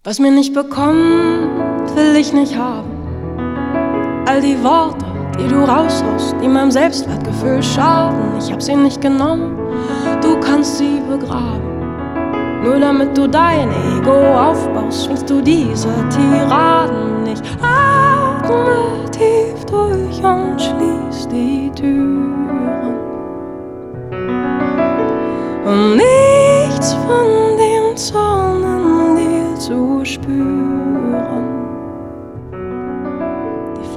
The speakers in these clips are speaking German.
Was mir nicht bekommt, will ich nicht haben. All die Worte, die du raushaust, die meinem Selbstwertgefühl schaden, ich hab sie nicht genommen, du kannst sie begraben. Nur damit du dein Ego aufbaust, schwingst du diese Tiraden. Ich atme tief durch und schließ die Türen, um nichts von dem Zorn in dir zu spüren. Die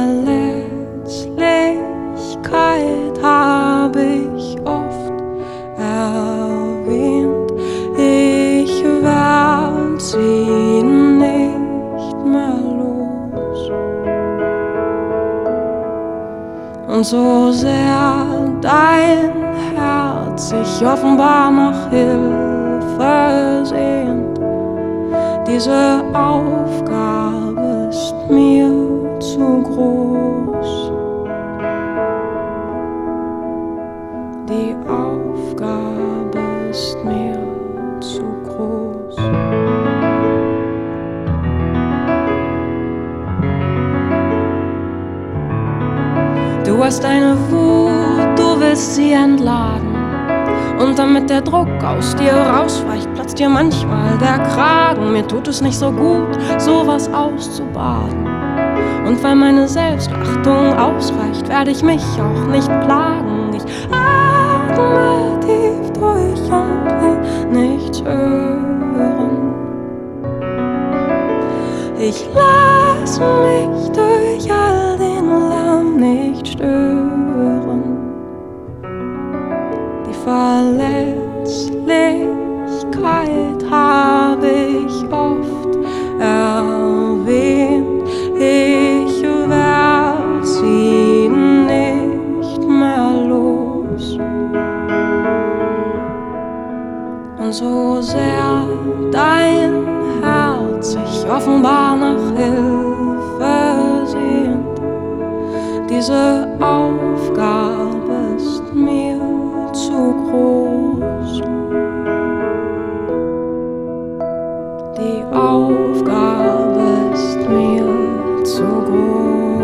Verletzlichkeit hab ich oft erwähnt, ich werd sie nicht mehr los. Und so sehr dein Herz sich offenbar nach Hilfe sehnt, diese Aufgabe ist mir zu groß. Die Aufgabe ist mir zu groß. Du hast eine Wut, du willst sie entladen. Und damit der Druck aus dir rausweicht, platzt dir manchmal der Kragen. Mir tut es nicht so gut, sowas auszubaden. Und weil meine Selbstachtung ausreicht, werde ich mich auch nicht plagen. Ich atme tief durch und will nichts hören. Ich lass mich durch all den Lärm nicht stören. Die Verletzlichkeit habe ich oft erwähnt, ich werd sie nicht mehr los. Und so sehr dein Herz sich offenbar nach Hilfe sehnt, diese Aufgabe ist mir zu groß. Die Aufgabe ist mir zu groß.